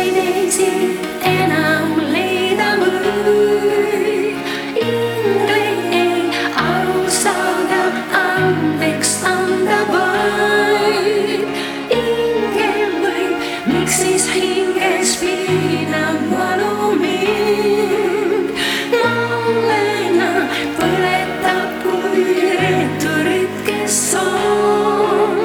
ei siit enam leida või. Ingleid ei aru saada, andeks anda vaid. Ingel võib, miks siis hinges piinab valu mind. Mollena põletab kui reeturit, kes on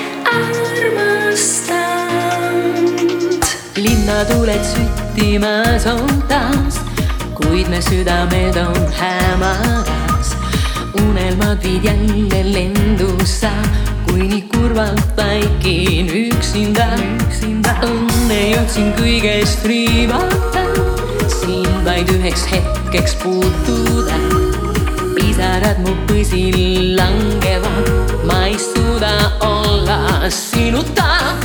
armastanud. Linnatuled süttimas on taas, kuid me südamed on hämaras. Unelmad viid jälle lendu sa, kuni kurvalt vaikin üksinda. Õnne jõudsin kõigest riivata, siin vaid üheks hetkeks puutuda. Pisarad mu põsil langevad, ma ei suuda olla sinuta.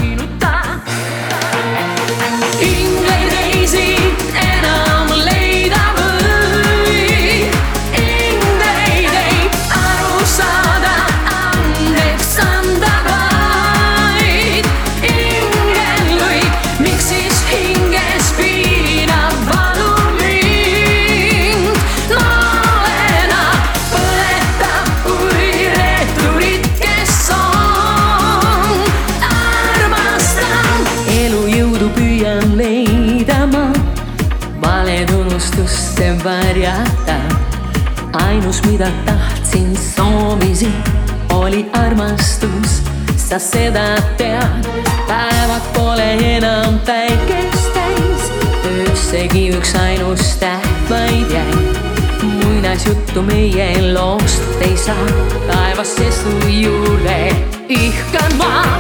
Ingleid ei siit enam leida või. Ingleid ei aru saada, andeks anda vaid. Ingel võib, miks siis hinges piinab valu mind. Mollena põletab kui reeturit, kes on armastanud. Elujõudu püüan leida ma, valed unustusse varjata. Ainus, mida tahtsin, soovisin, oli armastus, sa seda tead. Päevad pole enam päikest täis, öössegi üks ainus täht vaid jäi. Muinasjuttu meie loost ei saa, taevasse su juurde ihkan ma.